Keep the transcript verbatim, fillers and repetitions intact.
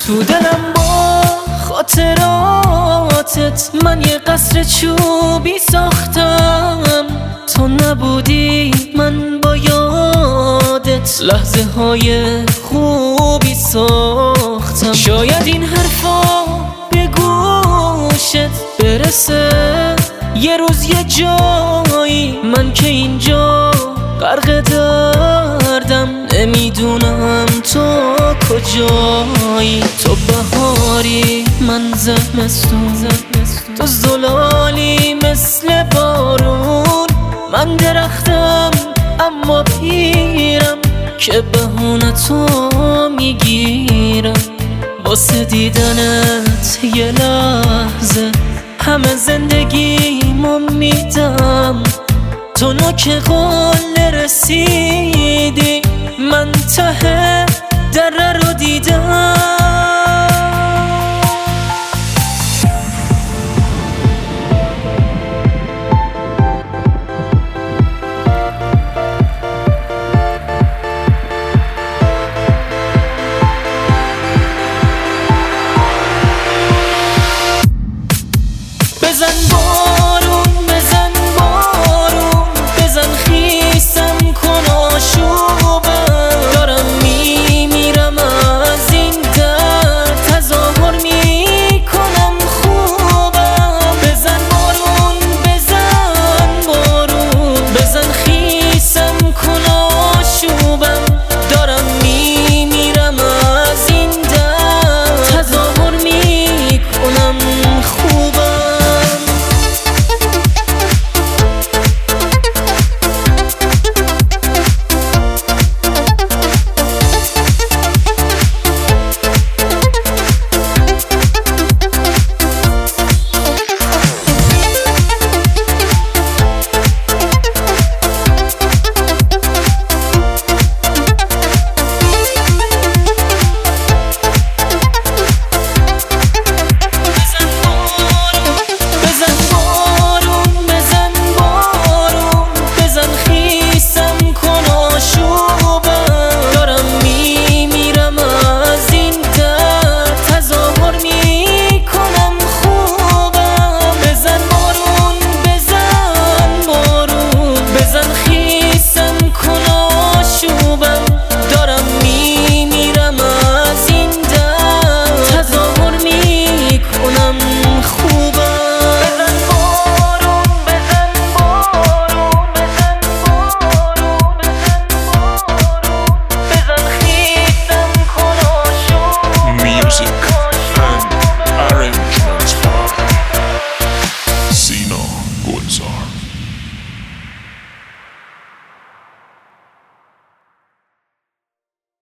تو دلم با خاطراتت من یه قصر چوبی ساختم. تو نبودی من با یادت لحظه های خوبی ساختم. شاید این حرفا به گوشت برسه یه روز یه جایی، من که اینجا غرق دردم نمیدونم تو کجایی. تو بهاری من زمستون، تو زلالی مثل بارون. من درختم اما پیرم که بهونه تو میگیرم. واسه دیدنت یه لحظه همه زندگیمو میدم. تو نوک قله رسیدی